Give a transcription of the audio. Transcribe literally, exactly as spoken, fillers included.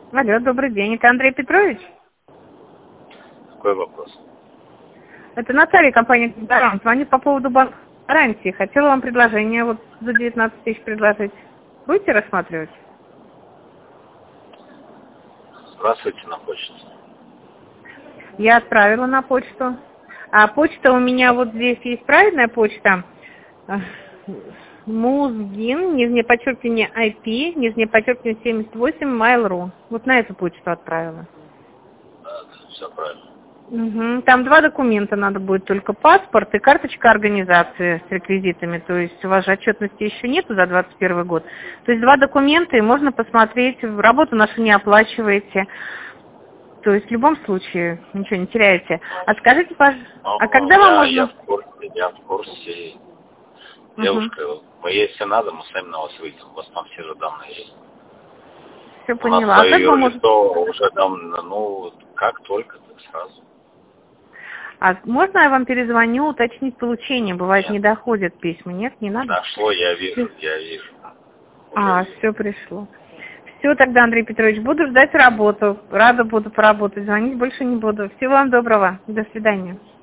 Алло, добрый день. Это Андрей Петрович? Какой вопрос? Это Наталья, компания «Гарант». Звоню по поводу банка гарантии. Хотела вам предложение вот за девятнадцать тысяч предложить. Будете рассматривать? Здравствуйте, на почту. Я отправила на почту. А почта у меня вот здесь есть правильная почта. Музгин, нижнее подчеркивание ай пи, нижнее подчеркивание семьдесят восемь, Mail.ru. Вот на эту почту отправила. Да, все правильно. Угу. Там два документа надо будет, только паспорт и карточка организации с реквизитами. То есть у вас же отчетности еще нету за двадцать первый год. То есть два документа, и можно посмотреть, работу нашу не оплачиваете. То есть в любом случае ничего не теряете. А скажите, пожалуйста, а когда я, вам можно... Я в курсе, я в курсе. Угу. Девушка, мы, если надо, мы сами на вас выйдем. У вас там все же данные есть. Все У поняла. нас А как свое вы можете... лицо уже там, ну, как только, так сразу. А можно я вам перезвоню, уточнить получение? Бывает, Нет. не доходят письма. Нет, не надо? Дошло, я вижу, я вижу. Уже А, вижу. все пришло. Все тогда, Андрей Петрович, буду ждать работу. Рада буду поработать. Звонить больше не буду. Всего вам доброго. До свидания.